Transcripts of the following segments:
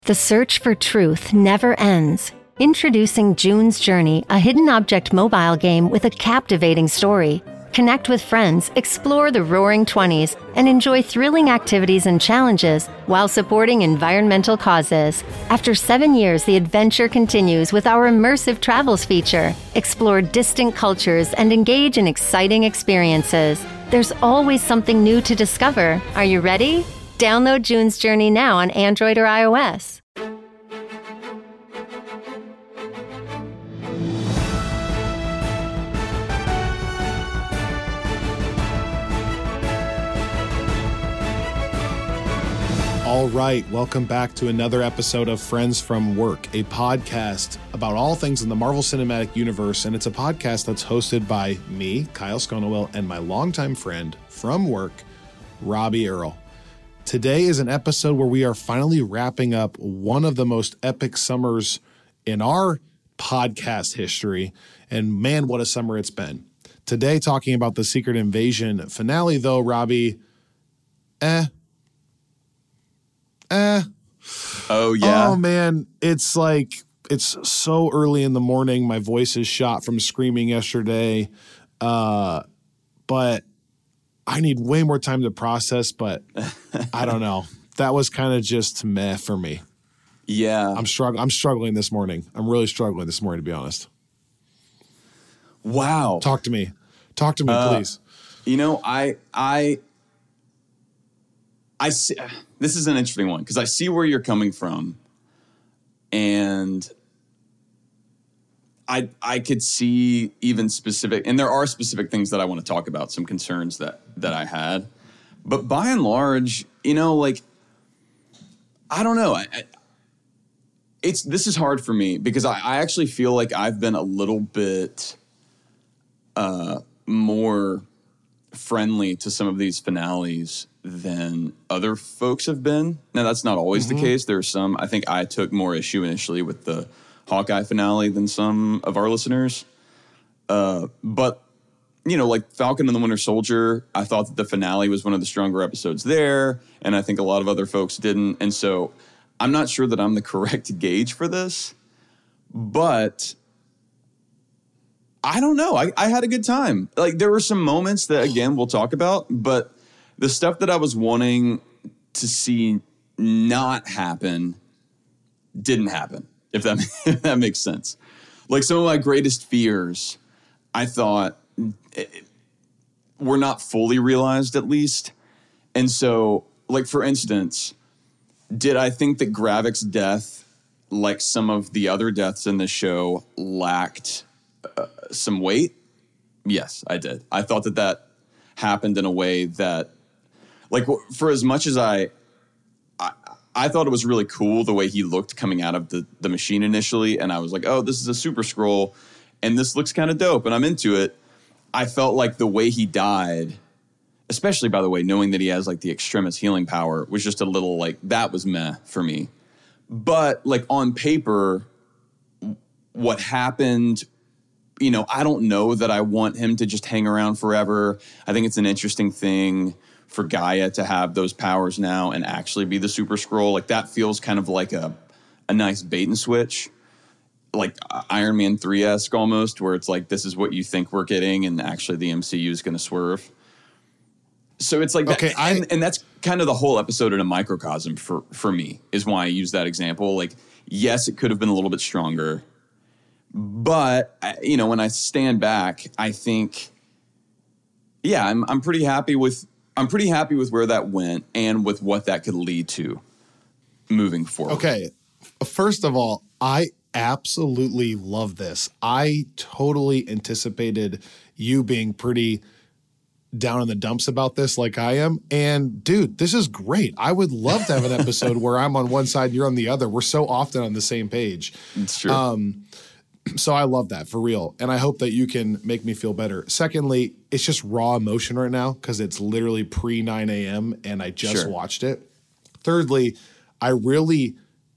The search for truth never ends. Introducing June's Journey, a hidden object mobile game with a captivating story. Connect with friends, explore the Roaring '20s, and enjoy thrilling activities and challenges while supporting environmental causes. After 7 years, the adventure continues with our immersive travels feature. Explore distant cultures and engage in exciting experiences. There's always something new to discover. Are you ready? Download June's Journey now on Android or iOS. All right, welcome back to another episode of Friends from Work, a podcast about all things in the Marvel Cinematic Universe, and it's a podcast that's hosted by me, Kyle Sconowell, and my longtime friend from work, Robbie Earl. Today is an episode where we are finally wrapping up one of the most epic summers in our podcast history, and man, what a summer it's been. Today, talking about the Secret Invasion finale, though, Robbie, Oh, yeah. Oh, man. It's like, it's so early in the morning. My voice is shot from screaming yesterday. But I need way more time to process, but I don't know. That was kind of just meh for me. Yeah. I'm struggling this morning. I'm really struggling this morning, to be honest. Wow. Talk to me, please. You know, I see, this is an interesting one because I see where you're coming from, and I could see even specific, and there are specific things that I want to talk about, some concerns that I had, but by and large, like, I don't know. This is hard for me because I actually feel like I've been a little bit more friendly to some of these finales than other folks have been. Now, that's not always the case. There's some, I think I took more issue initially with the Hawkeye finale than some of our listeners. But, like Falcon and the Winter Soldier, I thought that the finale was one of the stronger episodes there, and I think a lot of other folks didn't. And so I'm not sure that I'm the correct gauge for this, but I don't know. I had a good time. Like, there were some moments that, again, we'll talk about, but the stuff that I was wanting to see not happen didn't happen, if that makes sense. Like, some of my greatest fears, I thought, were not fully realized, at least. And so, like, for instance, did I think that Gravik's death, like some of the other deaths in the show, lacked some weight? Yes, I did. I thought that happened in a way that, like, for as much as I thought it was really cool the way he looked coming out of the machine initially, and I was like, oh, this is a Super Skrull, and this looks kind of dope, and I'm into it. I felt like the way he died, especially, by the way, knowing that he has, like, the Extremis healing power, was just a little, like, that was meh for me. But, like, on paper, what happened, I don't know that I want him to just hang around forever. I think it's an interesting thing for Gaia to have those powers now and actually be the Super Skrull. Like, that feels kind of like a nice bait and switch, like Iron Man 3-esque almost, where it's like, this is what you think we're getting, and actually the MCU is going to swerve. So it's like, okay, that, and that's kind of the whole episode in a microcosm for me, is why I use that example. Like, yes, it could have been a little bit stronger, but when I stand back, I think, yeah, I'm pretty happy with where that went and with what that could lead to moving forward. Okay, first of all, I absolutely love this. I totally anticipated you being pretty down in the dumps about this like I am. And dude, this is great. I would love to have an episode where I'm on one side and you're on the other. We're so often on the same page. It's true. So I love that, for real. And I hope that you can make me feel better. Secondly, it's just raw emotion right now because it's literally pre 9 a.m. and I just watched it. Thirdly, I really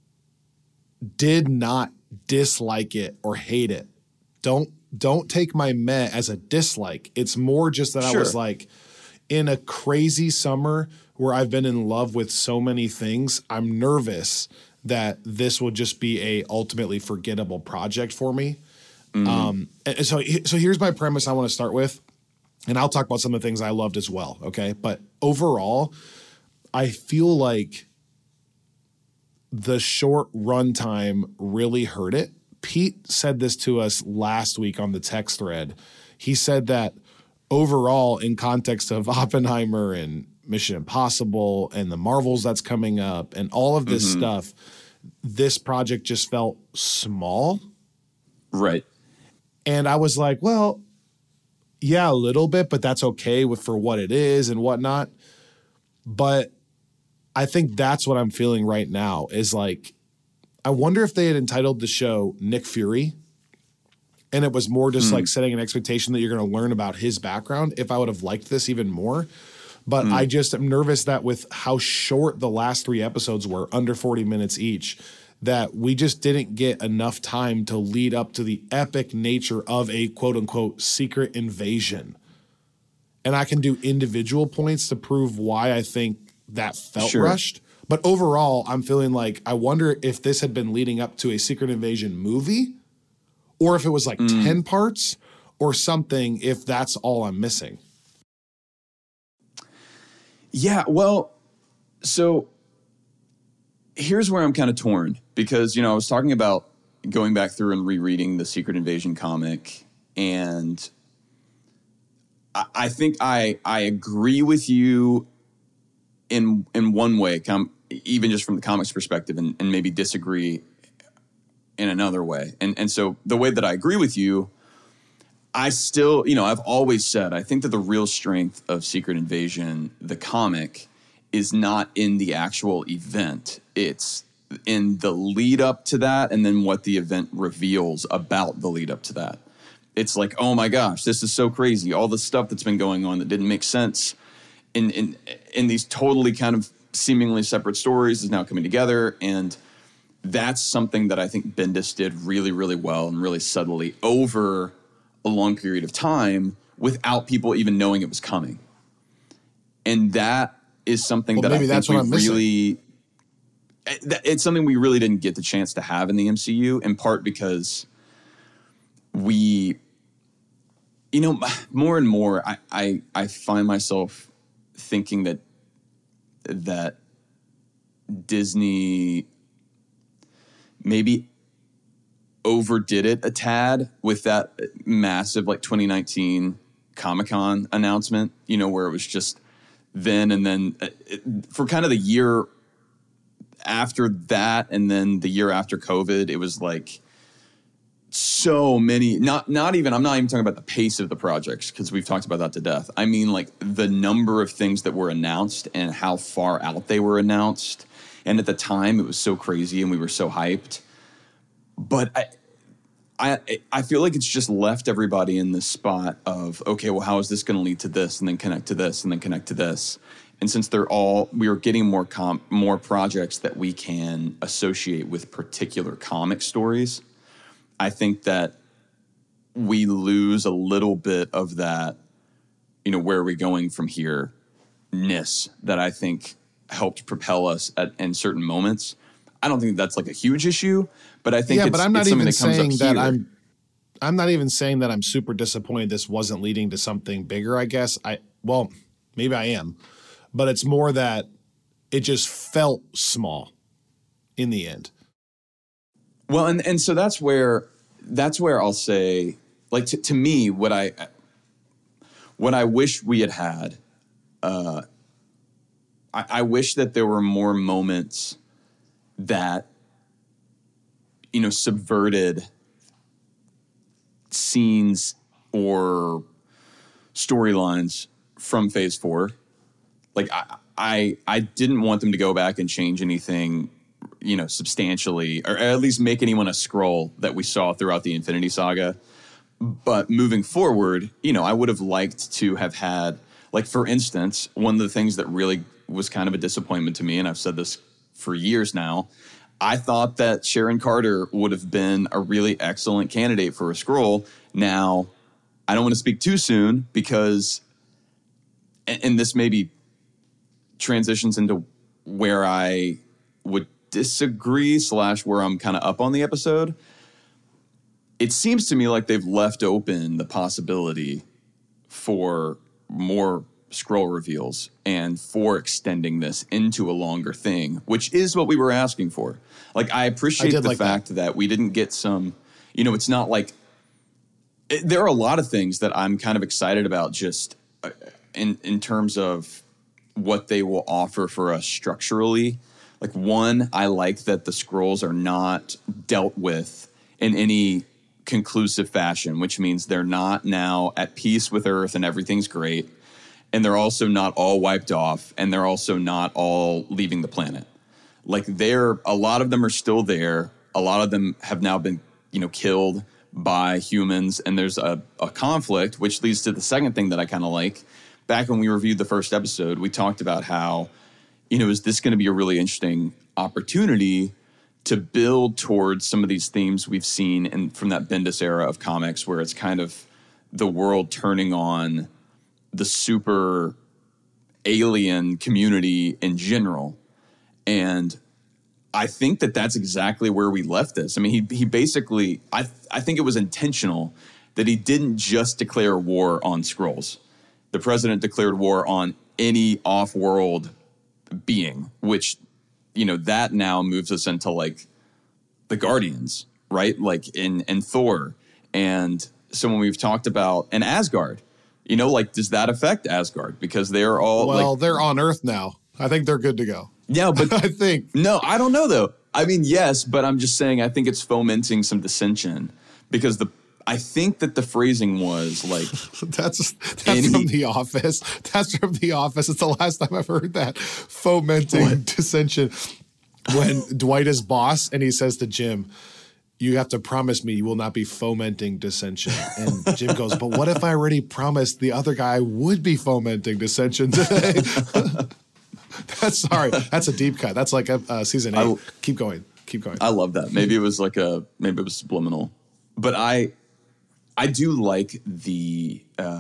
did not dislike it or hate it. Don't take my meh as a dislike. It's more just that I was like, in a crazy summer where I've been in love with so many things, I'm nervous that this will just be a ultimately forgettable project for me. And so here's my premise I want to start with, and I'll talk about some of the things I loved as well. Okay. But overall, I feel like the short runtime really hurt it. Pete said this to us last week on the text thread. He said that overall, in context of Oppenheimer and Mission Impossible and the Marvels that's coming up and all of this stuff, this project just felt small. Right. And I was like, well, yeah, a little bit, but that's okay for what it is and whatnot. But I think that's what I'm feeling right now is like, I wonder if they had entitled the show Nick Fury and it was more just like setting an expectation that you're going to learn about his background, if I would have liked this even more. But I just am nervous that with how short the last 3 episodes were, under 40 minutes each, that we just didn't get enough time to lead up to the epic nature of a quote unquote secret invasion. And I can do individual points to prove why I think that felt rushed. But overall, I'm feeling like I wonder if this had been leading up to a Secret Invasion movie or if it was like 10 parts or something, if that's all I'm missing. Yeah, well, so here's where I'm kind of torn because, I was talking about going back through and rereading the Secret Invasion comic, and I think I agree with you in one way, even just from the comics perspective, and maybe disagree in another way. And so the way that I agree with you, I still, I've always said, I think that the real strength of Secret Invasion, the comic, is not in the actual event. It's in the lead up to that and then what the event reveals about the lead up to that. It's like, oh my gosh, this is so crazy. All the stuff that's been going on that didn't make sense in these totally kind of seemingly separate stories is now coming together. And that's something that I think Bendis did really, really well and really subtly over a long period of time without people even knowing it was coming. And that is something that I think we really, it's something we really didn't get the chance to have in the MCU, in part because we, more and more, I find myself thinking that Disney maybe overdid it a tad with that massive 2019 Comic-Con announcement, where it was just then and then for kind of the year after that and then the year after COVID, it was like so many, not even, I'm not even talking about the pace of the projects because we've talked about that to death. I mean, like the number of things that were announced and how far out they were announced. And at the time it was so crazy and we were so hyped. But I feel like it's just left everybody in this spot of, okay, well, how is this going to lead to this and then connect to this and then connect to this? And since we are getting more projects that we can associate with particular comic stories, I think that we lose a little bit of that, where are we going from here-ness that I think helped propel us in certain moments. I don't think that's like a huge issue, but I think but I'm not even saying that I'm not even saying that I'm super disappointed this wasn't leading to something bigger, I guess. Maybe I am, but it's more that it just felt small in the end. Well, and so that's where I'll say, like, to me, what I wish we had, I wish that there were more moments that, subverted scenes or storylines from Phase 4. Like, I didn't want them to go back and change anything, substantially, or at least make anyone a scroll that we saw throughout the Infinity Saga. But moving forward, I would have liked to have had, like, for instance, one of the things that really was kind of a disappointment to me, and I've said this for years now, I thought that Sharon Carter would have been a really excellent candidate for a scroll. Now, I don't want to speak too soon because, and this maybe transitions into where I would disagree / where I'm kind of up on the episode. It seems to me like they've left open the possibility for more scroll reveals and for extending this into a longer thing, which is what we were asking for. Like, I appreciate the fact that we didn't get some, it's not like there are a lot of things that I'm kind of excited about just in terms of what they will offer for us structurally. Like, one, I like that the scrolls are not dealt with in any conclusive fashion, which means they're not now at peace with Earth and everything's great. And they're also not all wiped off, and they're also not all leaving the planet. Like, a lot of them are still there. A lot of them have now been, killed by humans, and there's a conflict, which leads to the second thing that I kind of like. Back when we reviewed the first episode, we talked about how, is this going to be a really interesting opportunity to build towards some of these themes we've seen from that Bendis era of comics, where it's kind of the world turning on the super alien community in general. And I think that that's exactly where we left this. I mean, he basically, I think it was intentional that he didn't just declare war on Skrulls. The president declared war on any off-world being, which, that now moves us into like the Guardians, right? Like in Thor. And so when we've talked about, and Asgard, does that affect Asgard? Because they're all they're on Earth now. I think they're good to go. Yeah, but I think. No, I don't know though. I mean, yes, but I'm just saying I think it's fomenting some dissension because I think that the phrasing was like that's from The Office. That's from The Office. It's the last time I've heard that. Fomenting dissension. When Dwight is boss and he says to Jim, "You have to promise me you will not be fomenting dissension." And Jim goes, "But what if I already promised the other guy would be fomenting dissension today?" That's a deep cut. That's like a season 8. Keep going. I love that. Maybe it was subliminal, but I do like the.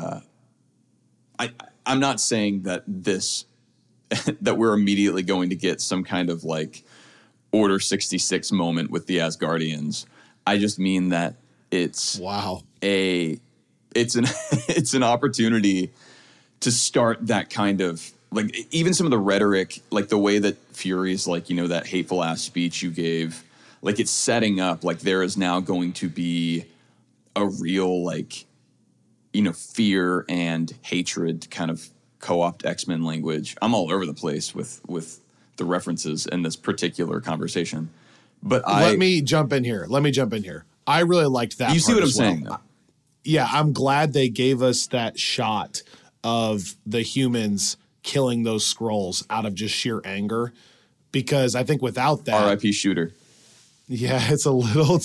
I'm not saying that that we're immediately going to get some kind of like Order 66 moment with the Asgardians. I just mean that it's it's an opportunity to start that kind of like even some of the rhetoric, like the way that Fury's like, that hateful ass speech you gave, like it's setting up like there is now going to be a real like, fear and hatred kind of co-opt X-Men language. I'm all over the place with the references in this particular conversation. But let me jump in here. I really liked that. You see what I'm saying, though? Yeah, I'm glad they gave us that shot of the humans killing those Skrulls out of just sheer anger, because I think without that, R.I.P. Shooter. Yeah, it's a little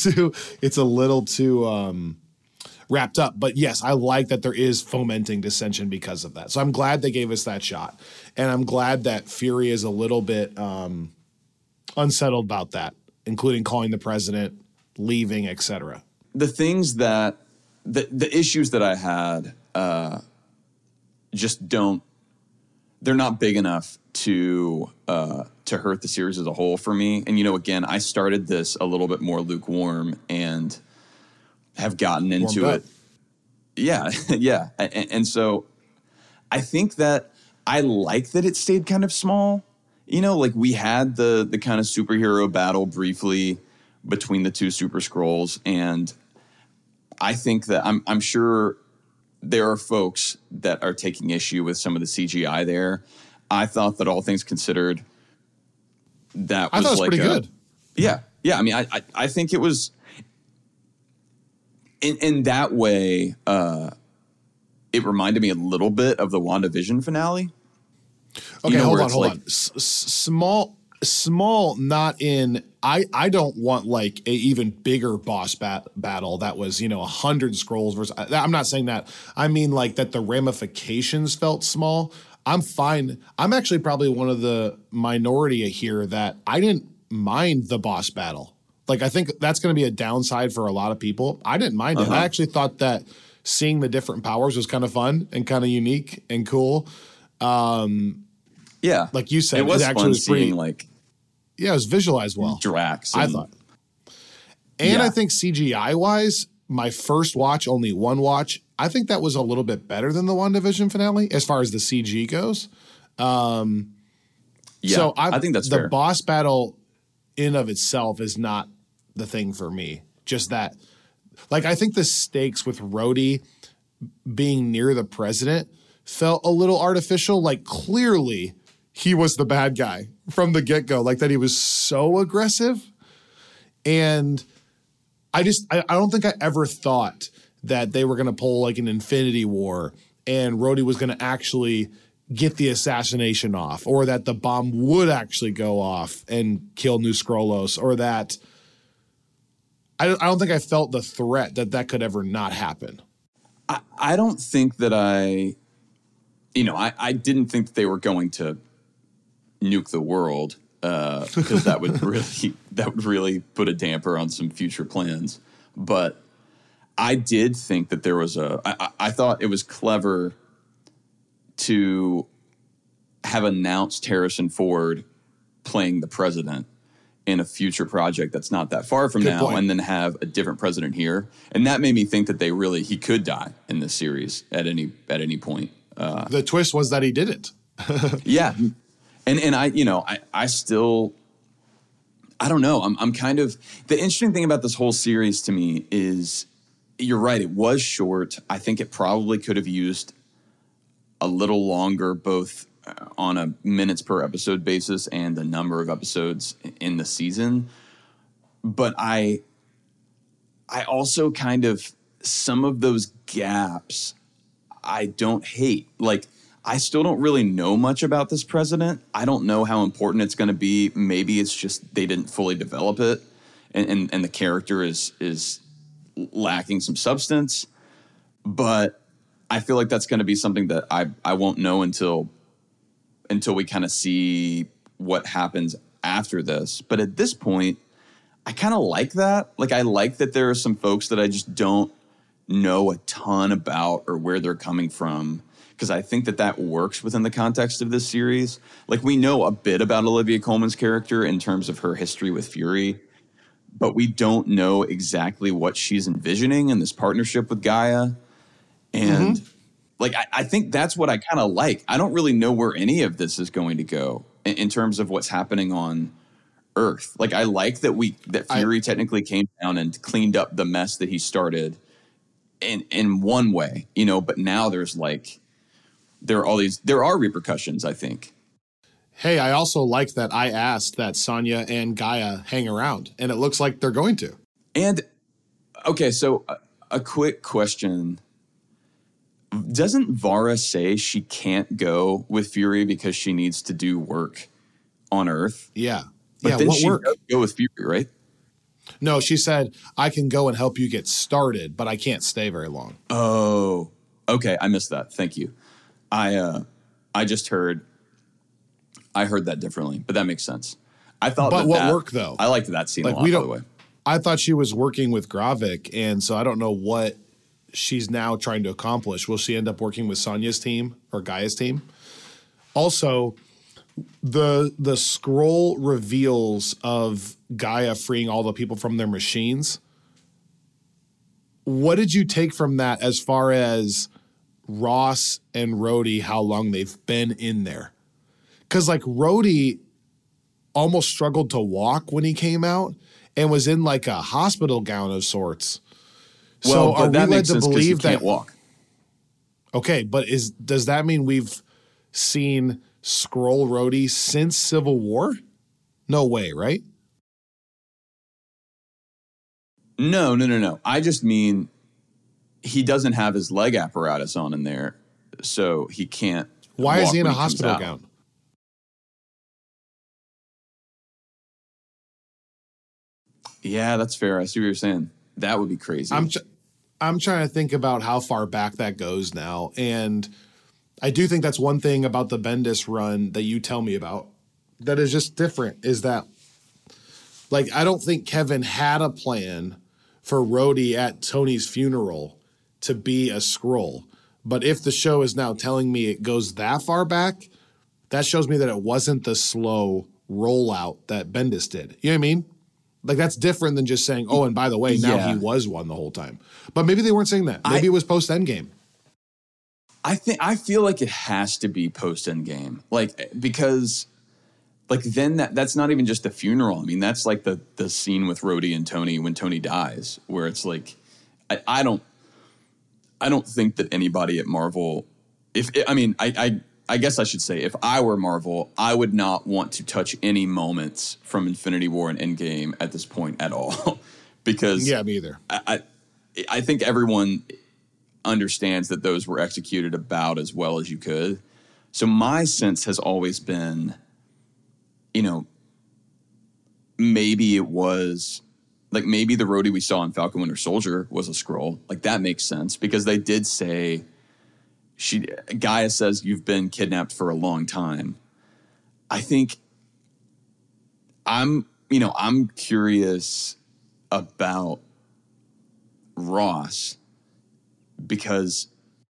too wrapped up. But yes, I like that there is fomenting dissension because of that. So I'm glad they gave us that shot, and I'm glad that Fury is a little bit unsettled about that, including calling the president, leaving, etc. The things that the issues that I had just don't. They're not big enough to hurt the series as a whole for me. And again, I started this a little bit more lukewarm and have gotten into it. Yeah, yeah. And so I think that I like that it stayed kind of small. Like we had the kind of superhero battle briefly between the two Super Skrulls, and I think that I'm sure there are folks that are taking issue with some of the CGI there. I thought that all things considered, that was, like pretty good. Yeah. Yeah. I mean, I think it was in that way, it reminded me a little bit of the WandaVision finale. Okay, hold on. Small, not in. I don't want like a even bigger boss battle that was 100 Skrulls versus. I'm not saying that. I mean like that the ramifications felt small. I'm fine. I'm actually probably one of the minority here that I didn't mind the boss battle. Like I think that's going to be a downside for a lot of people. I didn't mind it. I actually thought that seeing the different powers was kind of fun and kind of unique and cool. Yeah, like you said, it was actually fun was pretty, seeing like. Yeah, it was visualized well. Drax. I thought. And I think CGI-wise, my first watch, only one watch, I think that was a little bit better than the WandaVision finale as far as the CG goes. So I think that's fair. The boss battle in of itself is not the thing for me. Just that, like, I think the stakes with Rhodey being near the president felt a little artificial. Like, clearly he was the bad guy from the get-go, like that he was so aggressive. And I don't think I ever thought that they were going to pull like an Infinity War and Rhodey was going to actually get the assassination off, or that the bomb would actually go off and kill New Skrullos, or that I don't think I felt the threat that could ever not happen. I don't think that I didn't think that they were going to nuke the world because that would really put a damper on some future plans. But I did think that there was I thought it was clever to have announced Harrison Ford playing the president in a future project that's not that far from now, and then have a different president here. And that made me think that he could die in this series at any point. The twist was that he didn't. Yeah. And I still, I don't know. I'm kind of, the interesting thing about this whole series to me is, you're right, it was short. I think it probably could have used a little longer, both on a minutes per episode basis and the number of episodes in the season. But I also kind of, some of those gaps I don't hate. Like, I still don't really know much about this president. I don't know how important it's going to be. Maybe it's just they didn't fully develop it, and the character is lacking some substance. But I feel like that's going to be something that I won't know until we kind of see what happens after this. But at this point, I kind of like that. Like, I like that there are some folks that I just don't know a ton about or where they're coming from, because I think that works within the context of this series. Like, we know a bit about Olivia Colman's character in terms of her history with Fury, but we don't know exactly what she's envisioning in this partnership with Gaia. And like, I think that's what I kind of like. I don't really know where any of this is going to go in terms of what's happening on Earth. Like, I like that Fury technically came down and cleaned up the mess that he started in one way, but now there are repercussions, I think. Hey, I also like that I asked that Sonya and Gaia hang around, and it looks like they're going to. And, okay, so a quick question. Doesn't Vara say she can't go with Fury because she needs to do work on Earth? Yeah. But then she does go with Fury, right? No, she said, I can go and help you get started, but I can't stay very long. Oh, okay. I missed that. Thank you. I heard that differently, but that makes sense. I thought but what worked, though? I liked that scene a lot, by the way. I thought she was working with Gravik, and so I don't know what she's now trying to accomplish. Will she end up working with Sonya's team or Gaia's team? Also, the scroll reveals of Gaia freeing all the people from their machines. What did you take from that as far as Ross and Rhodey, how long they've been in there? Because, like, Rhodey almost struggled to walk when he came out and was in, like, a hospital gown of sorts. Well, so are we led to believe that he can't walk? Okay, but does that mean we've seen Skrull Rhodey since Civil War? No way, right? No. I just mean he doesn't have his leg apparatus on in there, so he can't. Why is he in a hospital gown? Yeah, that's fair. I see what you're saying. That would be crazy. I'm trying to think about how far back that goes now, and I do think that's one thing about the Bendis run that you tell me about that is just different, is that, like, I don't think Kevin had a plan for Rhodey at Tony's funeral to be a Skrull. But if the show is now telling me it goes that far back, that shows me that it wasn't the slow rollout that Bendis did. You know what I mean? Like, that's different than just saying, oh, and by the way, now he was one the whole time. But maybe they weren't saying that. Maybe it was post-Endgame. I feel like it has to be post-Endgame. Like, because like then that's not even just the funeral. I mean, that's like the scene with Rhodey and Tony when Tony dies, where it's like, I don't think that anybody at Marvel, I guess I should say, if I were Marvel, I would not want to touch any moments from Infinity War and Endgame at this point at all. Because yeah, me either. I think everyone understands that those were executed about as well as you could. So my sense has always been, you know, maybe it was like maybe the Rhodey we saw in Falcon Winter Soldier was a Skrull. Like that makes sense because they did say Gaia says you've been kidnapped for a long time. I think I'm curious about Ross because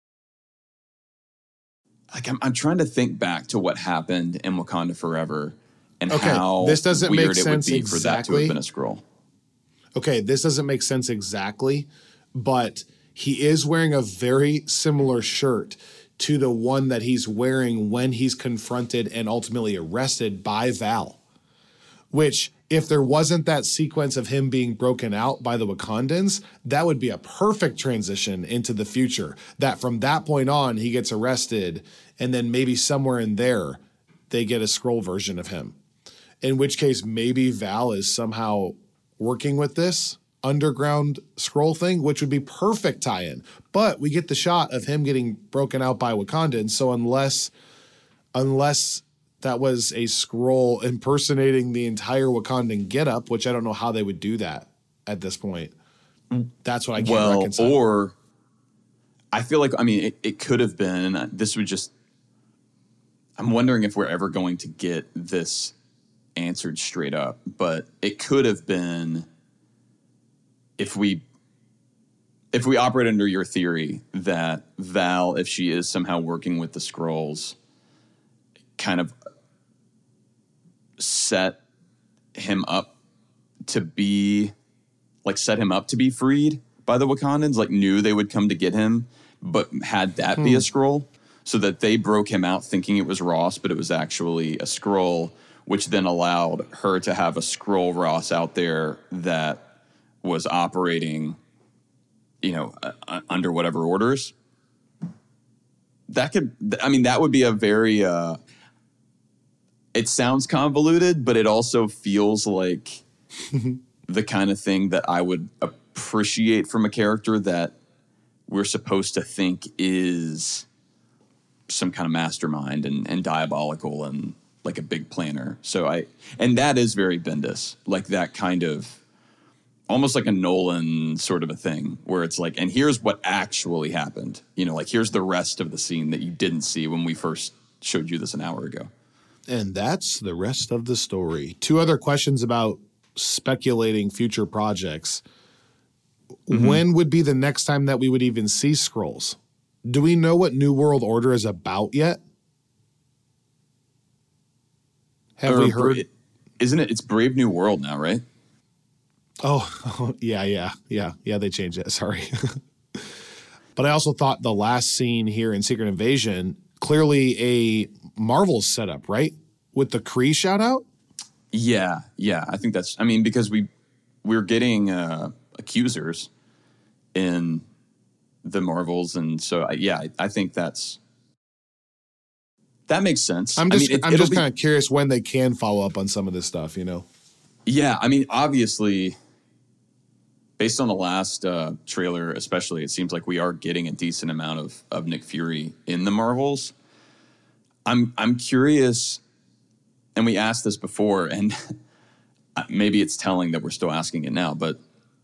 like I'm trying to think back to what happened in Wakanda Forever and how this doesn't weird make it would sense be for that to have been a Skrull. Okay, this doesn't make sense exactly, but he is wearing a very similar shirt to the one that he's wearing when he's confronted and ultimately arrested by Val. Which, if there wasn't that sequence of him being broken out by the Wakandans, that would be a perfect transition into the future. That from that point on, he gets arrested, and then maybe somewhere in there, they get a Skrull version of him. In which case, maybe Val is somehow working with this underground Skrull thing, which would be perfect tie-in. But we get the shot of him getting broken out by Wakandans, so unless that was a Skrull impersonating the entire Wakandan getup, which I don't know how they would do that at this point. That's what I can't reconcile. Or I feel like, I mean, it could have been, and this would just, I'm wondering if we're ever going to get this answered straight up, but it could have been if we operate under your theory that Val, if she is somehow working with the Skrulls, kind of set him up to be freed by the Wakandans, like knew they would come to get him, but had that be a Skrull, so that they broke him out thinking it was Ross, but it was actually a Skrull, which then allowed her to have a Skrull Ross out there that was operating, under whatever orders. That would be a very, it sounds convoluted, but it also feels like the kind of thing that I would appreciate from a character that we're supposed to think is some kind of mastermind and diabolical and like a big planner. And that is very Bendis, like that kind of almost like a Nolan sort of a thing where it's like, and here's what actually happened. Like here's the rest of the scene that you didn't see when we first showed you this an hour ago. And that's the rest of the story. 2 other questions about speculating future projects. Mm-hmm. When would be the next time that we would even see Skrulls? Do we know what New World Order is about yet? Have we heard? Isn't it? It's Brave New World now, right? Oh, yeah. They changed it. Sorry. But I also thought the last scene here in Secret Invasion, clearly a Marvel setup, right? With the Kree shout out? Yeah. I think that's, because we're getting accusers in the Marvels. And so, I think that makes sense. I'm just kind of curious when they can follow up on some of this stuff, Yeah, obviously, based on the last trailer especially, it seems like we are getting a decent amount of Nick Fury in the Marvels. I'm curious, and we asked this before, and maybe it's telling that we're still asking it now, but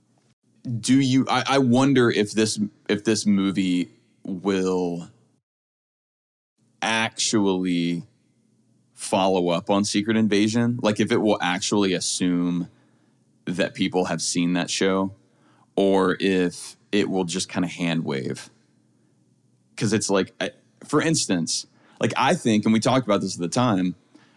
I wonder if this movie will actually follow up on Secret Invasion, like if it will actually assume that people have seen that show, or if it will just kind of hand wave. Because it's like, for instance, like I think, and we talked about this at the time,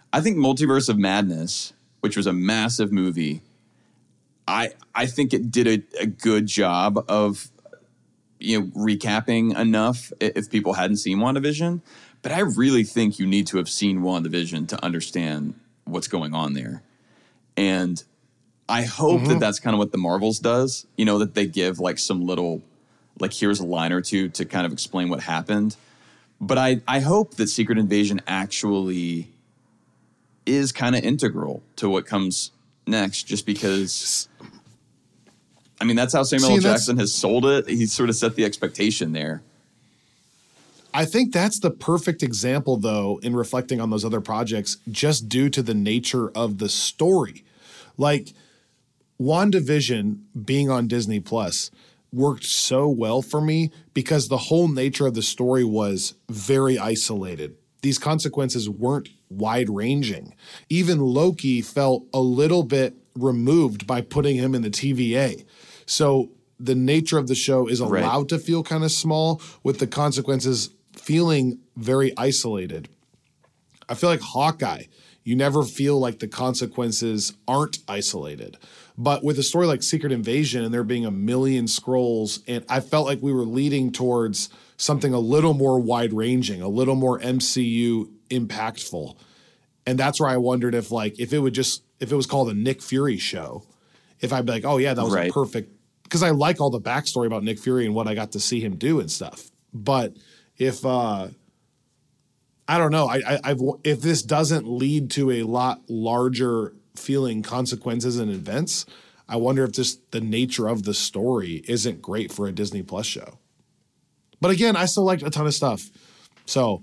I think Multiverse of Madness, which was a massive movie, I think it did a good job of, recapping enough if people hadn't seen WandaVision. But I really think you need to have seen WandaVision to understand what's going on there. And I hope that that's kind of what the Marvels does, that they give like some little, like here's a line or two to kind of explain what happened. But I hope that Secret Invasion actually is kind of integral to what comes next, just because, I mean, that's how Samuel L. Jackson has sold it. He sort of set the expectation there. I think that's the perfect example, though, in reflecting on those other projects, just due to the nature of the story. Like, WandaVision being on Disney Plus worked so well for me because the whole nature of the story was very isolated. These consequences weren't wide-ranging. Even Loki felt a little bit removed by putting him in the TVA. So the nature of the show is allowed to feel kind of small, with the consequences feeling very isolated. I feel like Hawkeye, you never feel like the consequences aren't isolated. But with a story like Secret Invasion and there being a million Skrulls, and I felt like we were leading towards something a little more wide-ranging, a little more MCU impactful. And that's where I wondered if it was called a Nick Fury show, if I'd be like, oh yeah, that was a perfect, because I like all the backstory about Nick Fury and what I got to see him do and stuff. But if I don't know, if this doesn't lead to a lot larger feeling consequences and events, I wonder if just the nature of the story isn't great for a Disney Plus show. But again, I still liked a ton of stuff. So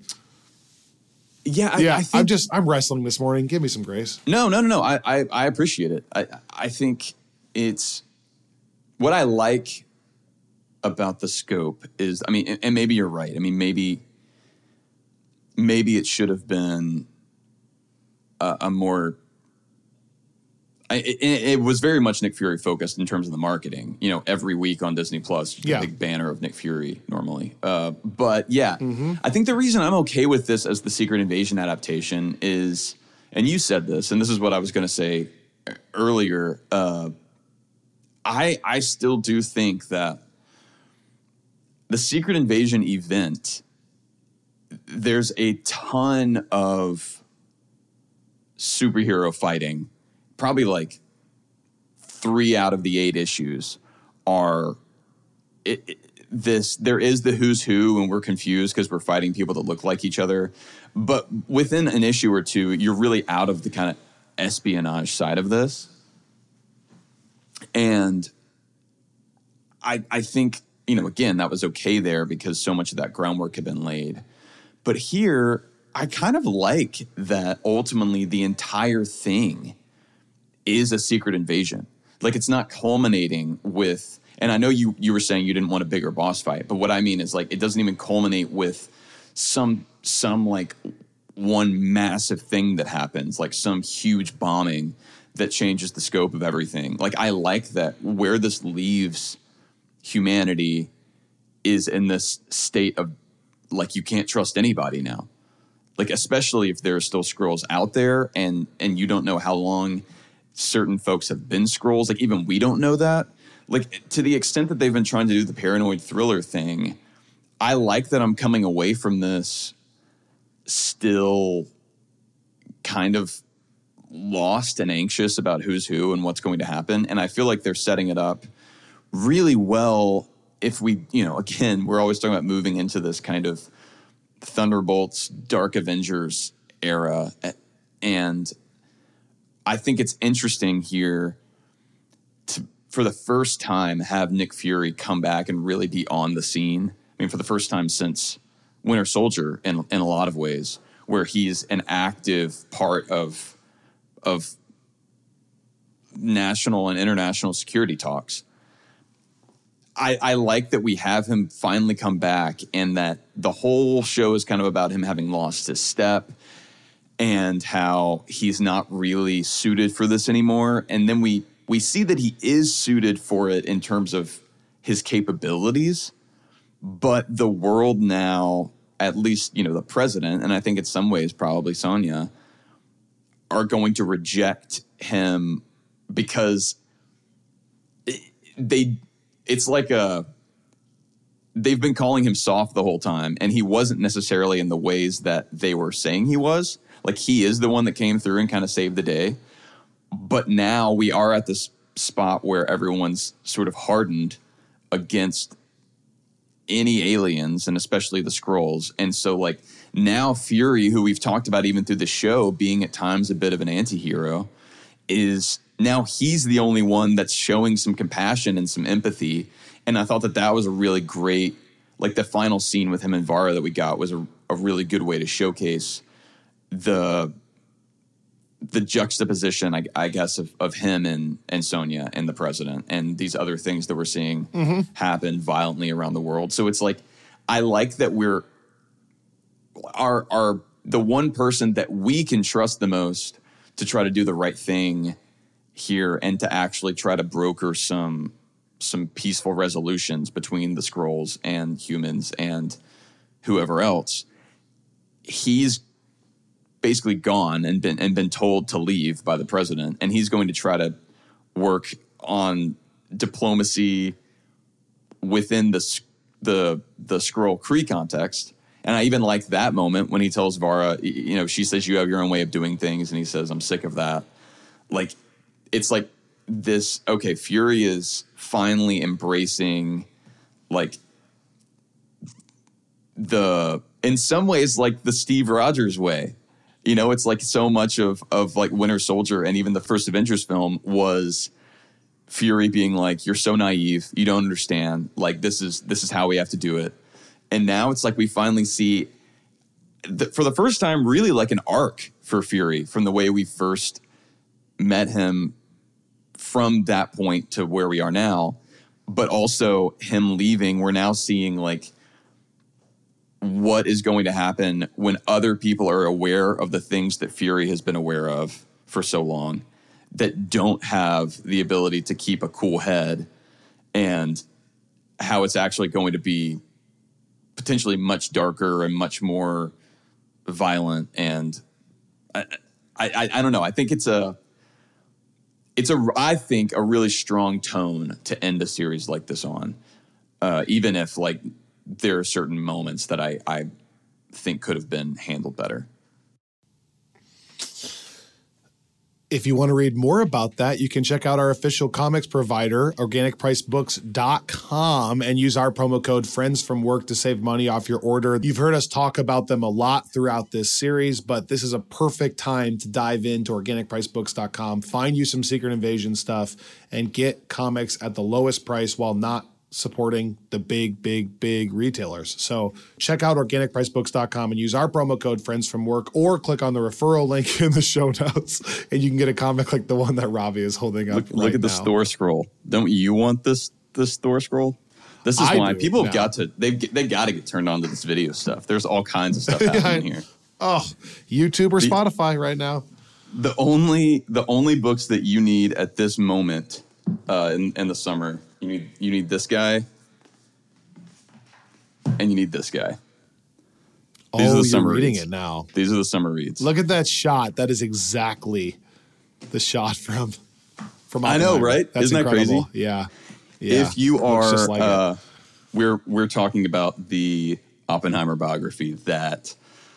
I think I'm wrestling this morning. Give me some grace. No. I appreciate it. I think it's what I like about the scope is, I mean, and maybe you're right. I mean, maybe it should have been a more. It was very much Nick Fury focused in terms of the marketing. Every week on Disney Plus, a big banner of Nick Fury normally. But yeah, I think the reason I'm okay with this as the Secret Invasion adaptation is, and you said this, and this is what I was going to say earlier. I still do think that the Secret Invasion event, there's a ton of superhero fighting. Probably like 3 out of the 8 issues are there is the who's who, and we're confused because we're fighting people that look like each other. But within an issue or two, you're really out of the kind of espionage side of this. And I think, again, that was okay there because so much of that groundwork had been laid. But here, I kind of like that ultimately the entire thing is a secret invasion. Like, it's not culminating with, and I know you were saying you didn't want a bigger boss fight, but what I mean is, like, it doesn't even culminate with some like one massive thing that happens, like some huge bombing that changes the scope of everything. Like, I like that where this leaves humanity is in this state of, like, you can't trust anybody now. Like, especially if there are still Skrulls out there and you don't know how long certain folks have been Skrulls. Like, even we don't know that. Like, to the extent that they've been trying to do the paranoid thriller thing, I like that I'm coming away from this still kind of lost and anxious about who's who and what's going to happen. And I feel like they're setting it up really well. If we, again, we're always talking about moving into this kind of Thunderbolts, Dark Avengers era. And I think it's interesting here to, for the first time, have Nick Fury come back and really be on the scene. I mean, for the first time since Winter Soldier in a lot of ways, where he's an active part of national and international security talks. I like that we have him finally come back, and that the whole show is kind of about him having lost his step and how he's not really suited for this anymore. And then we see that he is suited for it in terms of his capabilities, but the world now, at least, the president, and I think in some ways probably Sonya, are going to reject him because it's like they've been calling him soft the whole time, and he wasn't necessarily in the ways that they were saying he was. Like, he is the one that came through and kind of saved the day. But now we are at this spot where everyone's sort of hardened against any aliens, and especially the Skrulls. And so, like, now Fury, who we've talked about even through the show being at times a bit of an anti-hero, is now he's the only one that's showing some compassion and some empathy. And I thought that was a really great, like, the final scene with him and Vara that we got was a really good way to showcase the juxtaposition, I guess, of him and Sonya and the president and these other things that we're seeing happen violently around the world. So it's like, I like that we're the one person that we can trust the most to try to do the right thing here and to actually try to broker some peaceful resolutions between the Skrulls and humans and whoever else. He's basically gone and been told to leave by the president, and he's going to try to work on diplomacy within the Skrull Kree context. And I even like that moment when he tells Vara, she says, you have your own way of doing things, and he says, I'm sick of that. Like, it's like this, okay, Fury is finally embracing, like, in some ways, like, the Steve Rogers way. It's like so much of like Winter Soldier and even the first Avengers film was Fury being like, you're so naive, you don't understand, like, this is how we have to do it. And now it's like we finally see, for the first time, really like an arc for Fury from the way we first met him from that point to where we are now. But also him leaving, we're now seeing, like, what is going to happen when other people are aware of the things that Fury has been aware of for so long, that don't have the ability to keep a cool head, and how it's actually going to be potentially much darker and much more violent. And I don't know. I think it's a really strong tone to end a series like this on, even if, like, there are certain moments that I think could have been handled better. If you want to read more about that, you can check out our official comics provider, organicpricebooks.com, and use our promo code FriendsFromWork to save money off your order. You've heard us talk about them a lot throughout this series, but this is a perfect time to dive into organicpricebooks.com, find you some Secret Invasion stuff, and get comics at the lowest price while not supporting the big retailers. So check out organicpricebooks.com and use our promo code FriendsFromWork, or click on the referral link in the show notes and you can get a comic like the one that Robbie is holding up. Look at the Thor scroll. Don't you want this Thor scroll? This is why people have got to they got to get turned on to this video stuff. There's all kinds of stuff happening here. Oh, YouTube or Spotify right now. The only books that you need at this moment in the summer, you need this guy, and you need this guy. These are the summer reading reads. It now. These are the summer reads. Look at that shot. That is exactly the shot from Oppenheimer. I know, right? That's Isn't incredible. That crazy? Yeah. If you are, like we're talking about the Oppenheimer biography that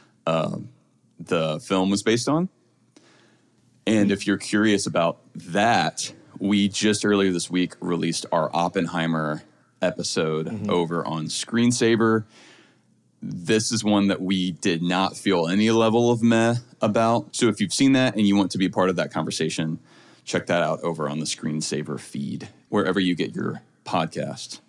the film was based on, and if you're curious about that, we just earlier this week released our Oppenheimer episode over on Screensaver. This is one that we did not feel any level of meh about. So if you've seen that and you want to be part of that conversation, check that out over on the Screensaver feed, wherever you get your podcast.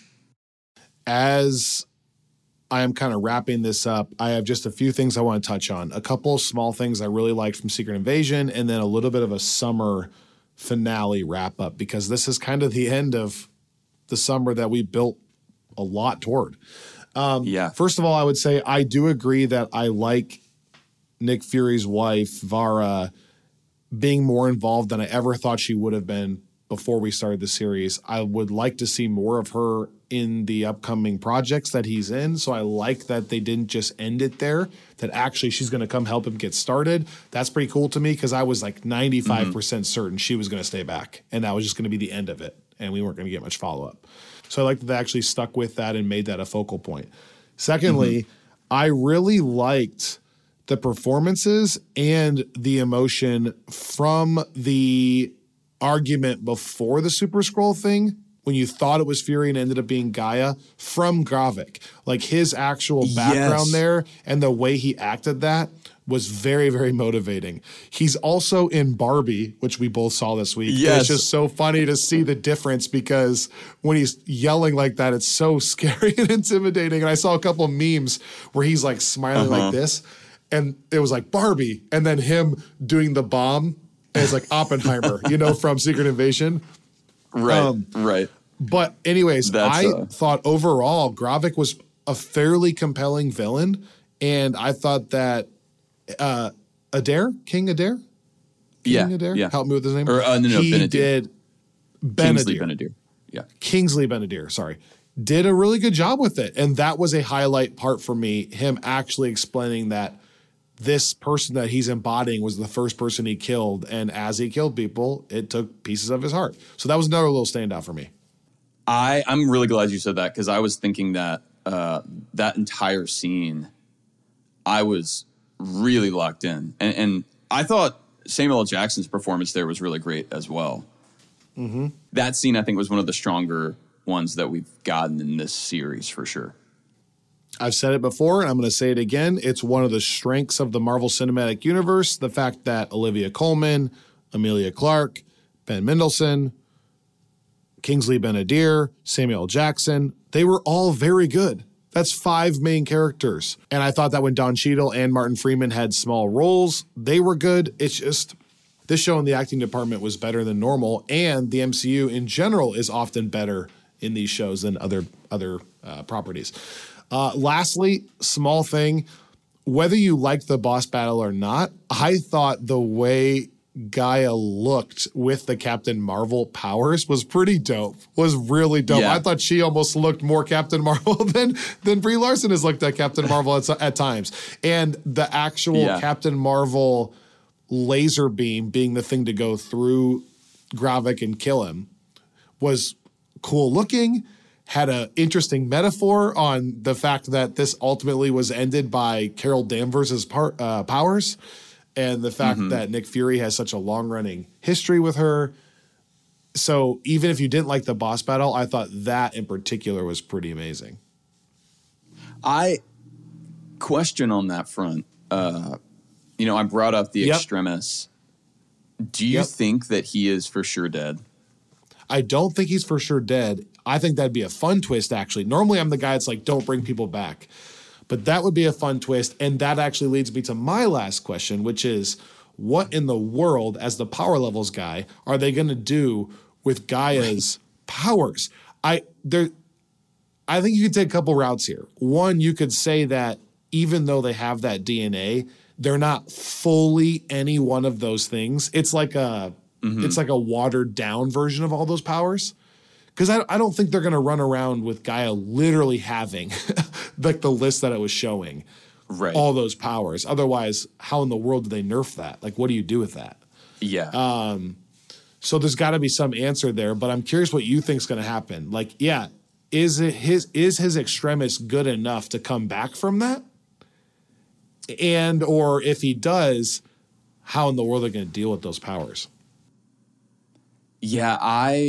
As I am kind of wrapping this up, I have just a few things I want to touch on. A couple small things I really liked from Secret Invasion, and then a little bit of a summer finale wrap up, because this is kind of the end of the summer that we built a lot toward. First of all, I would say I do agree that I like Nick Fury's wife, Vara, being more involved than I ever thought she would have been before we started the series, I would like to see more of her in the upcoming projects that he's in. So I like that they didn't just end it there, that actually she's going to come help him get started. That's pretty cool to me because I was like 95% certain she was going to stay back and that was just going to be the end of it. And we weren't going to get much follow-up. So I like that they actually stuck with that and made that a focal point. Secondly, I really liked the performances and the emotion from the argument before the Super Skrull thing, when you thought it was Fury and ended up being Gaia, from Gravik. Like his actual background there and the way he acted that was very, very motivating. He's also in Barbie, which we both saw this week. Yes. It's just so funny to see the difference because when he's yelling like that, it's so scary and intimidating. And I saw a couple of memes where he's like smiling like this, and it was like Barbie, and then him doing the bomb as like Oppenheimer, you know, from Secret Invasion. Right, right. But anyways, I thought overall Gravik was a fairly compelling villain, and I thought that King Adair? Yeah. Help me with his name. Or, he Benedict. did Kingsley Benedict. Yeah. Kingsley Benedict, sorry. Did a really good job with it. And that was a highlight part for me, him actually explaining that this person that he's embodying was the first person he killed. And as he killed people, it took pieces of his heart. So that was another little standout for me. I'm really glad you said that because I was thinking that that entire scene, I was really locked in. And I thought Samuel L. Jackson's performance there was really great as well. That scene, I think, was one of the stronger ones that we've gotten in this series for sure. I've said it before, and I'm going to say it again. It's one of the strengths of the Marvel Cinematic Universe, the fact that Olivia Colman, Emilia Clarke, Ben Mendelsohn, Kingsley Ben-Adir, Samuel L. Jackson, they were all very good. That's 5 main characters. And I thought that when Don Cheadle and Martin Freeman had small roles, they were good. It's just this show in the acting department was better than normal, and the MCU in general is often better in these shows than other properties. Lastly, small thing, whether you liked the boss battle or not, I thought the way Gaia looked with the Captain Marvel powers was pretty dope, was really dope. Yeah. I thought she almost looked more Captain Marvel than Brie Larson has looked at Captain Marvel at times. And the actual Captain Marvel laser beam being the thing to go through Gravik and kill him was cool looking, had an interesting metaphor on the fact that this ultimately was ended by Carol Danvers' powers, and the fact that Nick Fury has such a long-running history with her. So even if you didn't like the boss battle, I thought that in particular was pretty amazing. I question on that front. I brought up the Extremis. Do you think that he is for sure dead? I don't think he's for sure dead. I think that'd be a fun twist, actually. Normally I'm the guy that's like, don't bring people back. But that would be a fun twist. And that actually leads me to my last question, which is, what in the world, as the power levels guy, are they going to do with Gaia's powers? I think you could take a couple routes here. One, you could say that even though they have that DNA, they're not fully any one of those things. It's like a watered down version of all those powers. Because I don't think they're going to run around with Gaia literally having like the list that it was showing, all those powers. Otherwise, how in the world do they nerf that? Like, what do you do with that? Yeah. So there's got to be some answer there. But I'm curious what you think is going to happen. Like, is his Extremis good enough to come back from that? And or if he does, how in the world are they going to deal with those powers? Yeah,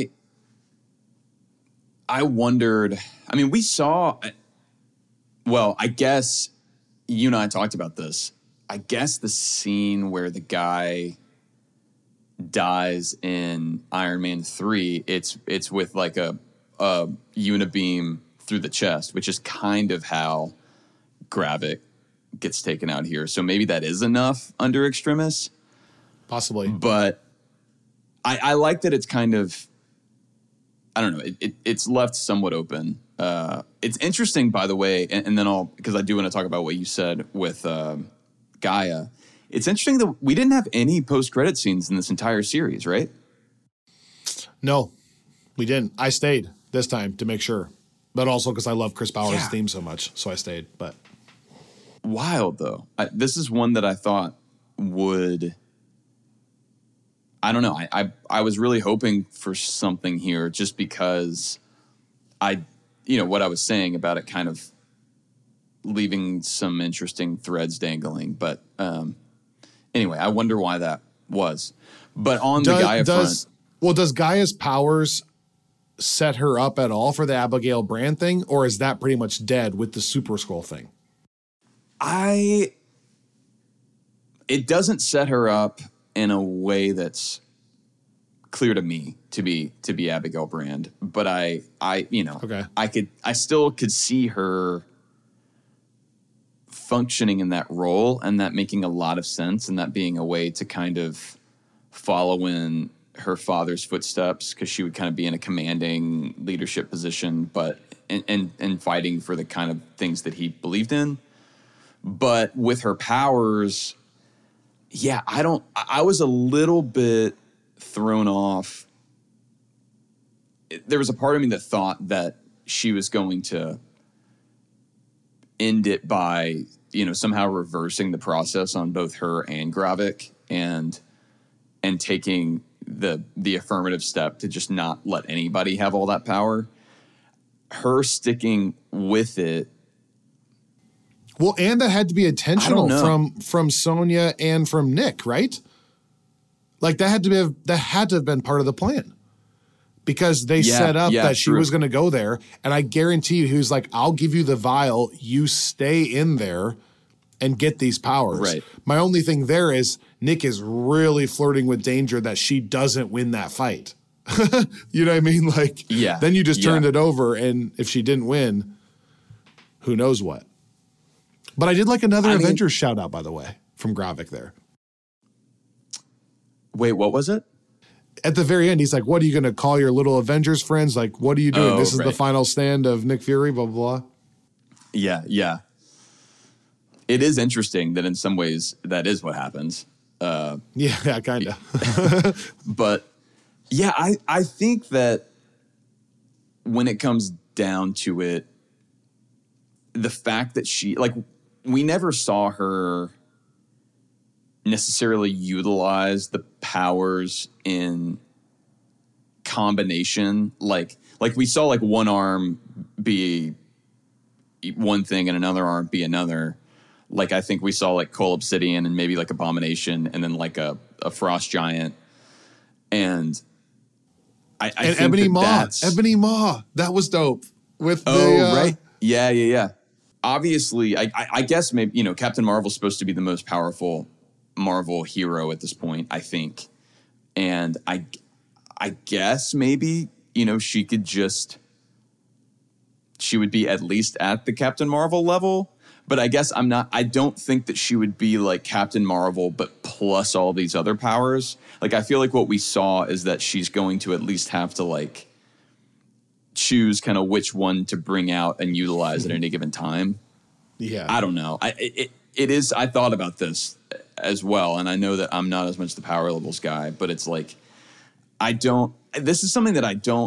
I wondered, I mean, we saw, well, I guess you and I talked about this. I guess the scene where the guy dies in Iron Man 3, it's with like a unibeam through the chest, which is kind of how Gravik gets taken out here. So maybe that is enough under Extremis. Possibly. But I like that it's kind of, I don't know. It's left somewhat open. It's interesting, by the way, and then because I do want to talk about what you said with Gaia. It's interesting that we didn't have any post-credit scenes in this entire series, right? No, we didn't. I stayed this time to make sure. But also because I love Chris Bauer's theme so much. So I stayed. But wild, though. This is one that I thought would... I don't know. I was really hoping for something here just because what I was saying about it kind of leaving some interesting threads dangling. But anyway, I wonder why that was. But on the Gaia front... Well, does Gaia's powers set her up at all for the Abigail Brand thing? Or is that pretty much dead with the Super Skrull thing? It doesn't set her up in a way that's clear to me to be Abigail Brand, but I still could see her functioning in that role and that making a lot of sense and that being a way to kind of follow in her father's footsteps because she would kind of be in a commanding leadership position, but and fighting for the kind of things that he believed in. But with her powers, I was a little bit thrown off. There was a part of me that thought that she was going to end it by, somehow reversing the process on both her and Gravik and taking the affirmative step to just not let anybody have all that power. Her sticking with it. Well, and that had to be intentional from Sonya and from Nick, right? Like that had to have been part of the plan because they set up that she was going to go there. And I guarantee you, he was like, I'll give you the vial. You stay in there and get these powers. Right. My only thing there is Nick is really flirting with danger that she doesn't win that fight. You know what I mean? Like, then you just turned it over. And if she didn't win, who knows what? But I did like another Avengers shout out, by the way, from Gravik there. Wait, what was it? At the very end, he's like, what are you going to call your little Avengers friends? Like, what are you doing? This is the final stand of Nick Fury, blah, blah, blah. Yeah. It is interesting that in some ways that is what happens. Yeah, kind of. But, yeah, I think that when it comes down to it, the fact that we never saw her necessarily utilize the powers in combination. Like we saw like one arm be one thing and another arm be another. Like I think we saw like Cole Obsidian and maybe like Abomination and then like a Frost Giant. And I think Ebony Maw. that's... Ebony Maw. That was dope. Right. Yeah. Obviously, I guess maybe, Captain Marvel's supposed to be the most powerful Marvel hero at this point, I think. And I guess maybe, she would be at least at the Captain Marvel level. But I guess I don't think that she would be like Captain Marvel, but plus all these other powers. Like, I feel like what we saw is that she's going to at least have to like choose kind of which one to bring out and utilize at any given time. Yeah. I don't know. I thought about this as well. And I know that I'm not as much the power levels guy, but it's like, this is something that I don't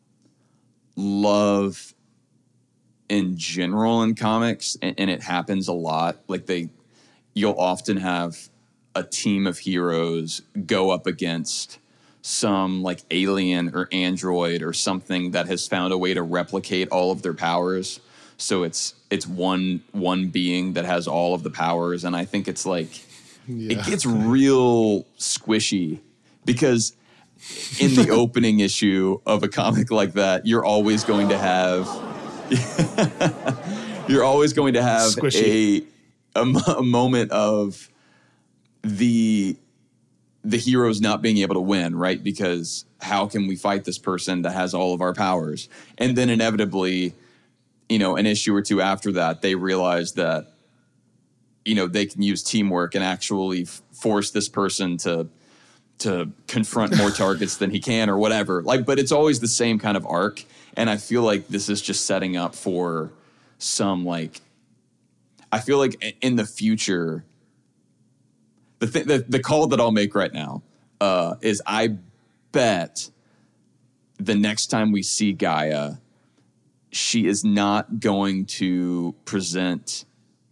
love in general in comics. And it happens a lot. Like you'll often have a team of heroes go up against some like alien or android or something that has found a way to replicate all of their powers. So it's one being that has all of the powers. And I think it's like, it gets real squishy because in the opening issue of a comic like that, you're always going to have a moment of the heroes not being able to win, right? Because how can we fight this person that has all of our powers? And then inevitably, an issue or two after that, they realize that, they can use teamwork and actually force this person to confront more targets than he can or whatever. But it's always the same kind of arc. And I feel like this is just setting up for some I feel like in the future, the call that I'll make right now is I bet the next time we see Gaia, she is not going to present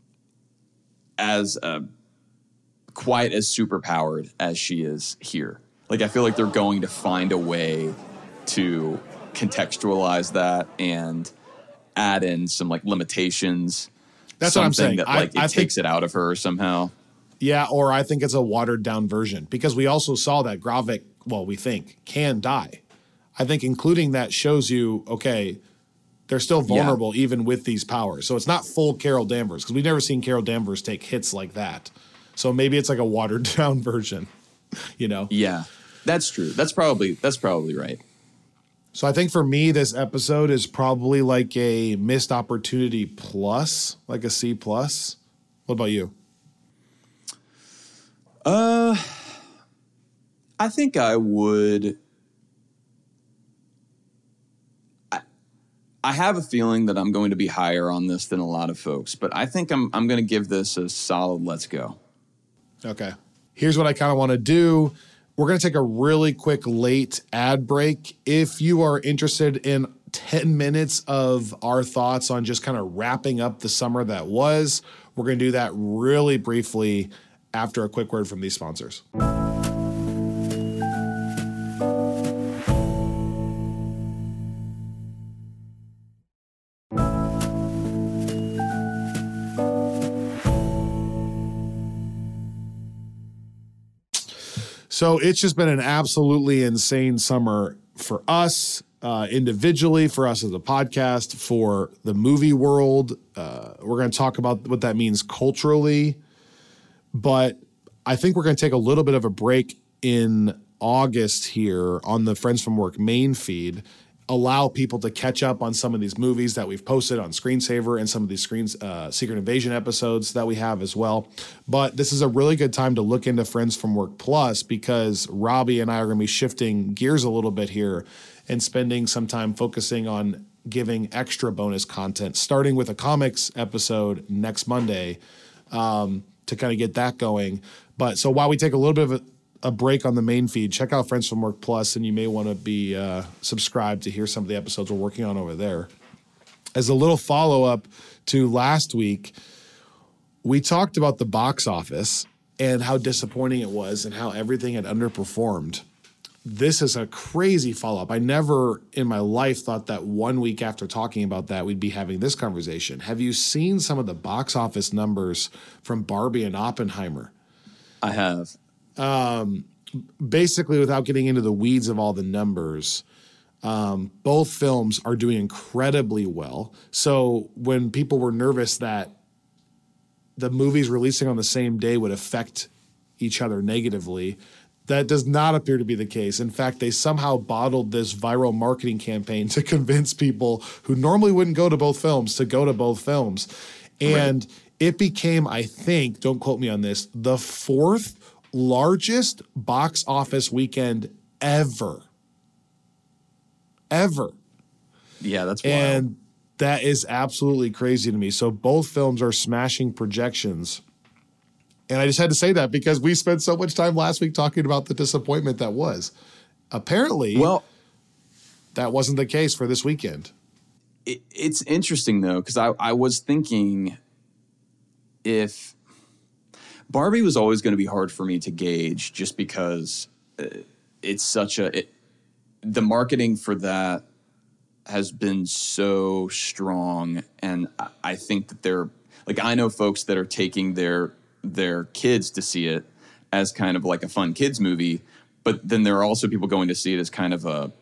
as quite as superpowered as she is here. Like, I feel like they're going to find a way to contextualize that and add in some like limitations. That's what I'm saying. That like it takes it out of her somehow. Yeah, or I think it's a watered down version, because we also saw that Gravik, well, we think, can die. I think including that shows you, okay, they're still vulnerable even with these powers. So it's not full Carol Danvers, because we've never seen Carol Danvers take hits like that. So maybe it's like a watered down version, you know? Yeah, that's true. That's probably right. So I think for me, this episode is probably like a missed opportunity plus, like a C plus. What about you? I think I would. I have a feeling that I'm going to be higher on this than a lot of folks, but I think I'm going to give this a solid let's go. Okay. Here's what I kind of want to do. We're going to take a really quick late ad break. If you are interested in 10 minutes of our thoughts on just kind of wrapping up the summer that was, we're going to do that really briefly after a quick word from these sponsors. So it's just been an absolutely insane summer for us individually, for us as a podcast, for the movie world. We're going to talk about what that means culturally. But I think we're going to take a little bit of a break in August here on the Friends from Work main feed, allow people to catch up on some of these movies that we've posted on Screensaver and some of these Secret Invasion episodes that we have as well. But this is a really good time to look into Friends from Work Plus, because Robbie and I are going to be shifting gears a little bit here and spending some time focusing on giving extra bonus content, starting with a comics episode next Monday to kind of get that going. But so while we take a little bit of a break on the main feed, check out Friends from Work Plus, and you may want to be subscribed to hear some of the episodes we're working on over there. As a little follow-up to last week, we talked about the box office and how disappointing it was and how everything had underperformed. This is a crazy follow-up. I never in my life thought that 1 week after talking about that, we'd be having this conversation. Have you seen some of the box office numbers from Barbie and Oppenheimer? I have. Basically, without getting into the weeds of all the numbers, both films are doing incredibly well. So when people were nervous that the movies releasing on the same day would affect each other negatively, that does not appear to be the case. In fact, they somehow bottled this viral marketing campaign to convince people who normally wouldn't go to both films to go to both films. And it became, I think, don't quote me on this, the fourth largest box office weekend ever. Yeah, that's wild. And that is absolutely crazy to me. So both films are smashing projections. And I just had to say that because we spent so much time last week talking about the disappointment that was. Apparently, that wasn't the case for this weekend. It's interesting, though, because I was thinking if Barbie was always going to be hard for me to gauge just because it's such the marketing for that has been so strong. And I think that I know folks that are taking their kids to see it as kind of like a fun kids movie, but then there are also people going to see it as kind of a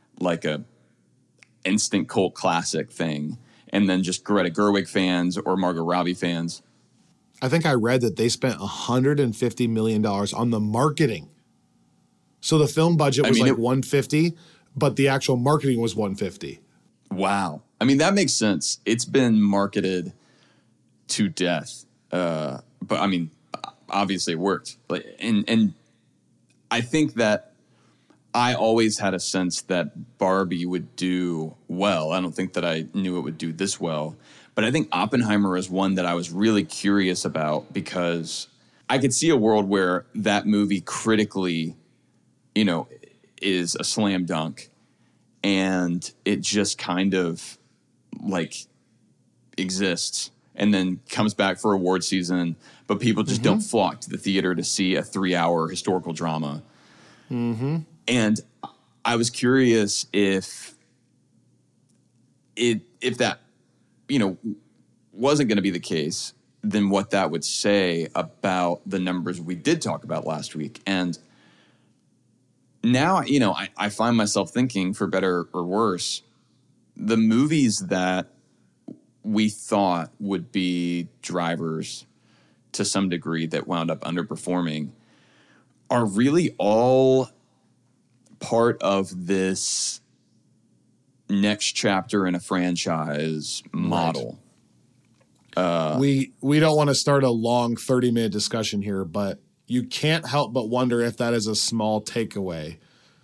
instant cult classic thing. And then just Greta Gerwig fans or Margot Robbie fans. I think I read that they spent $150 million on the marketing. So the film budget was $150, but the actual marketing was $150. Wow. I mean, that makes sense. It's been marketed to death. But I mean, obviously it worked. And I think that I always had a sense that Barbie would do well. I don't think that I knew it would do this well. But I think Oppenheimer is one that I was really curious about because I could see a world where that movie critically, is a slam dunk. and it just kind of like exists and then comes back for award season, but people just don't flock to the theater to see a 3-hour historical drama. And I was curious if that, wasn't going to be the case, then what that would say about the numbers we did talk about last week. And now, I find myself thinking, for better or worse, the movies that we thought would be drivers to some degree that wound up underperforming are really all part of this next chapter in a franchise model. We don't want to start a long 30-minute discussion here, but you can't help but wonder if that is a small takeaway.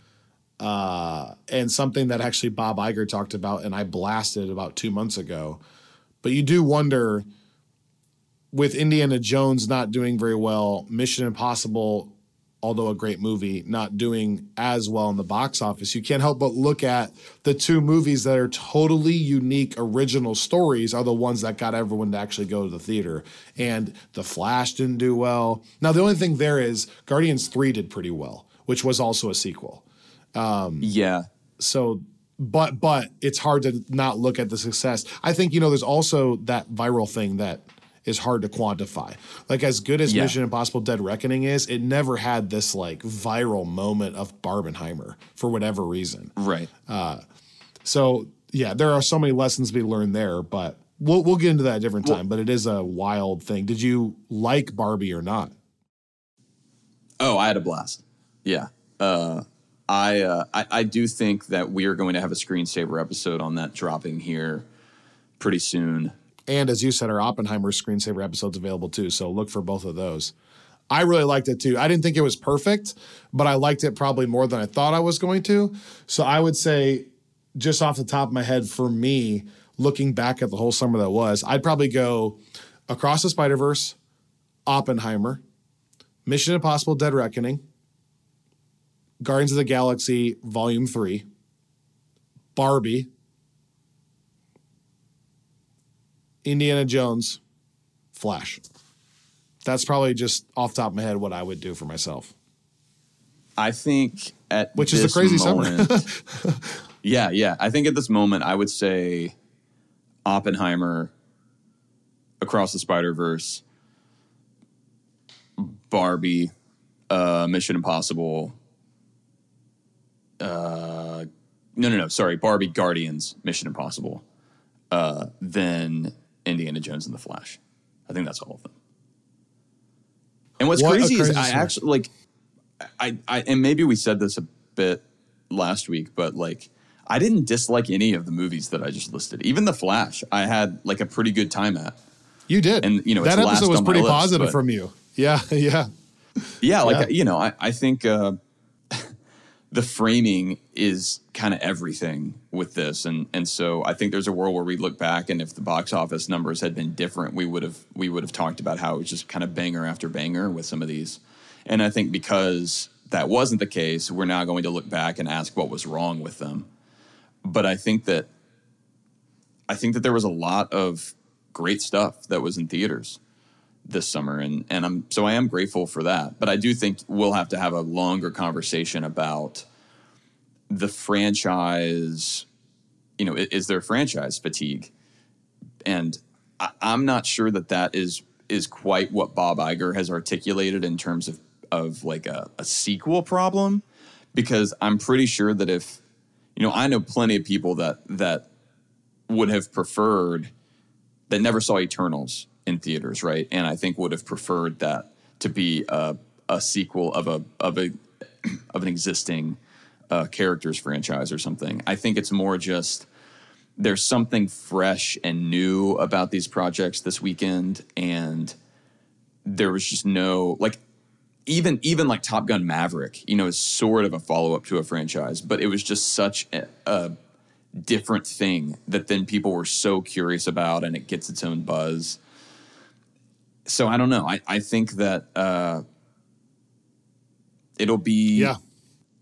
And something that actually Bob Iger talked about and I blasted about 2 months ago. But you do wonder, with Indiana Jones not doing very well, Mission Impossible, although a great movie, not doing as well in the box office, you can't help but look at the two movies that are totally unique, original stories are the ones that got everyone to actually go to the theater. And The Flash didn't do well. Now, the only thing there is Guardians 3 did pretty well, which was also a sequel. So, but it's hard to not look at the success. I think, there's also that viral thing that is hard to quantify. Like, as good as Mission Impossible Dead Reckoning is, it never had this like viral moment of Barbenheimer for whatever reason. Right. So yeah, there are so many lessons to be learned there, but we'll get into that at a different time. But it is a wild thing. Did you like Barbie or not? Oh, I had a blast. Yeah. I do think that we are going to have a screensaver episode on that dropping here pretty soon. And as you said, our Oppenheimer screensaver episode's available too, so look for both of those. I really liked it too. I didn't think it was perfect, but I liked it probably more than I thought I was going to. So I would say, just off the top of my head, for me, looking back at the whole summer that was, I'd probably go Across the Spider-Verse, Oppenheimer, Mission Impossible Dead Reckoning, Guardians of the Galaxy Volume 3, Barbie, Indiana Jones, Flash. That's probably just off the top of my head what I would do for myself. I think which is a crazy moment, summer. Yeah. I think at this moment I would say Oppenheimer, Across the Spider-Verse, Barbie, Mission Impossible. Sorry, Barbie, Guardians, Mission Impossible. Then Indiana Jones and The Flash. I think that's all of them. And what's crazy is I actually like, I and maybe we said this a bit last week, but like I didn't dislike any of the movies that I just listed. Even The Flash, I had like a pretty good time at. You did, and that episode was pretty positive from you. Yeah. I think the framing is kind of everything with this. And so I think there's a world where we look back, and if the box office numbers had been different, we would have talked about how it was just kind of banger after banger with some of these. And I think because that wasn't the case, we're now going to look back and ask what was wrong with them. But I think that there was a lot of great stuff that was in theaters this summer, and I am grateful for that. But I do think we'll have to have a longer conversation about the franchise. Is there franchise fatigue? And I'm not sure that is quite what Bob Iger has articulated in terms of like a sequel problem, because I'm pretty sure that if I know plenty of people that would have preferred, that never saw Eternals in theaters, right? And I think would have preferred that to be a sequel of an existing characters franchise or something. I think it's more just there's something fresh and new about these projects this weekend, and there was just no like even like Top Gun Maverick, is sort of a follow up to a franchise, but it was just such a different thing that then people were so curious about, and it gets its own buzz. So I don't know. I think that it'll be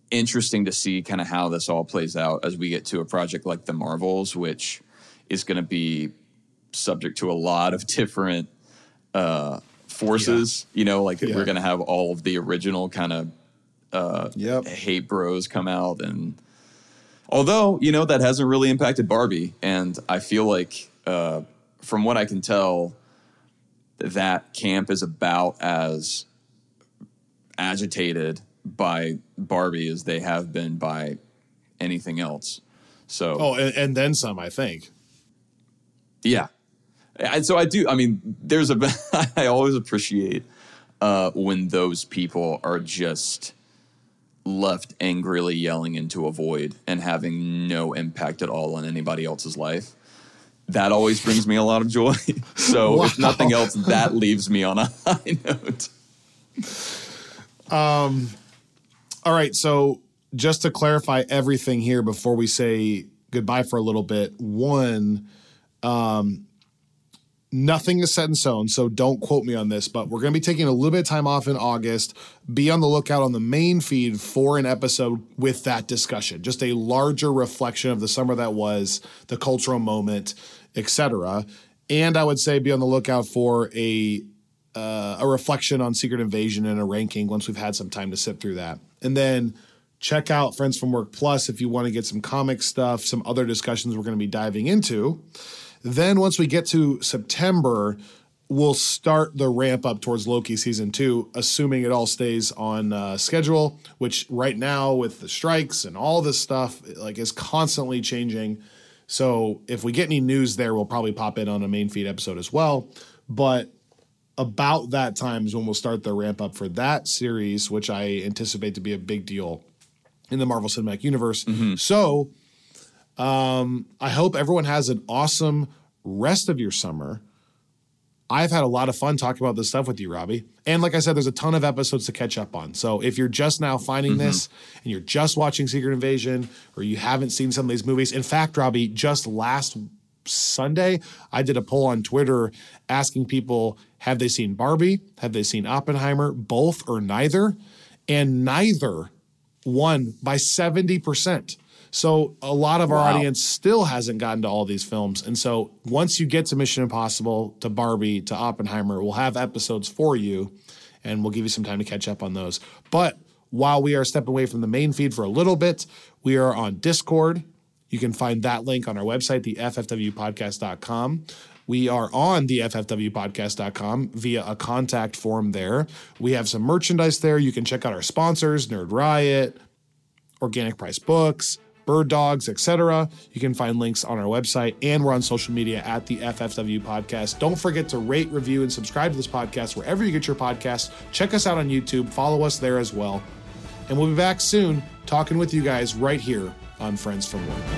interesting to see kind of how this all plays out as we get to a project like The Marvels, which is going to be subject to a lot of different forces. We're going to have all of the original kind of hate bros come out. And although, that hasn't really impacted Barbie. And I feel like from what I can tell, that camp is about as agitated by Barbie as they have been by anything else. So, and then some, I think. Yeah. And so I always appreciate when those people are just left angrily yelling into a void and having no impact at all on anybody else's life. That always brings me a lot of joy. So if nothing else, that leaves me on a high note. All right. So just to clarify everything here before we say goodbye for a little bit, one, nothing is set in stone, so don't quote me on this, but we're going to be taking a little bit of time off in August. Be on the lookout on the main feed for an episode with that discussion, just a larger reflection of the summer that was, the cultural moment, etc. And I would say be on the lookout for a reflection on Secret Invasion and a ranking once we've had some time to sit through that. And then check out Friends from Work Plus if you want to get some comic stuff, some other discussions we're going to be diving into. Then once we get to September, we'll start the ramp up towards Loki season 2, assuming it all stays on schedule, which right now with the strikes and all this stuff is constantly changing. So if we get any news there, we'll probably pop in on a main feed episode as well. But about that time is when we'll start the ramp up for that series, which I anticipate to be a big deal in the Marvel Cinematic Universe. Mm-hmm. So I hope everyone has an awesome rest of your summer. I've had a lot of fun talking about this stuff with you, Robbie. And like I said, there's a ton of episodes to catch up on. So if you're just now finding this and you're just watching Secret Invasion or you haven't seen some of these movies. In fact, Robbie, just last Sunday, I did a poll on Twitter asking people, have they seen Barbie? Have they seen Oppenheimer? Both or neither? And neither won by 70%. So a lot of our audience still hasn't gotten to all these films. And so once you get to Mission Impossible, to Barbie, to Oppenheimer, we'll have episodes for you and we'll give you some time to catch up on those. But while we are stepping away from the main feed for a little bit, we are on Discord. You can find that link on our website, the ffwpodcast.com. We are on the ffwpodcast.com via a contact form there. We have some merchandise there. You can check out our sponsors, Nerd Riot, Organic Price Books, Bird Dogs, etc. You can find links on our website, and we're on social media at the FFW Podcast. Don't forget to rate, review, and subscribe to this podcast wherever you get your podcasts. Check us out on YouTube. Follow us there as well. And we'll be back soon talking with you guys right here on Friends from Work.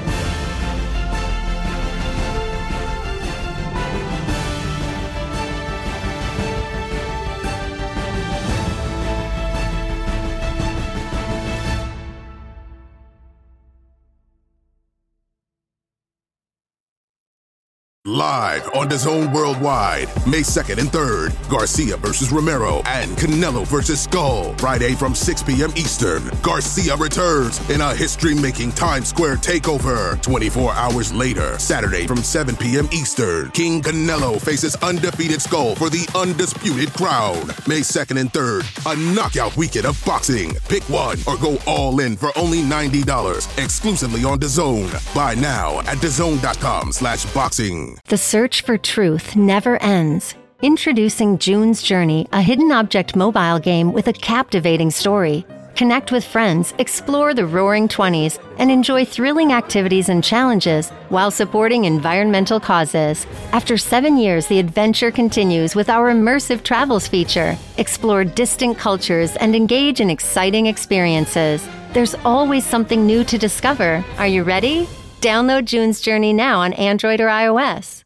Live on DAZN Worldwide, May 2nd and 3rd, Garcia versus Romero and Canelo versus Skull. Friday from 6 p.m. Eastern, Garcia returns in a history-making Times Square takeover. 24 hours later, Saturday from 7 p.m. Eastern, King Canelo faces undefeated Skull for the undisputed crown. May 2nd and 3rd, a knockout weekend of boxing. Pick one or go all in for only $90, exclusively on DAZN. Buy now at DAZN.com/boxing. The search for truth never ends. Introducing June's Journey, a hidden object mobile game with a captivating story. Connect with friends, explore the Roaring '20s, and enjoy thrilling activities and challenges while supporting environmental causes. After 7 years, the adventure continues with our immersive travels feature. Explore distant cultures and engage in exciting experiences. There's always something new to discover. Are you ready? Download June's Journey now on Android or iOS.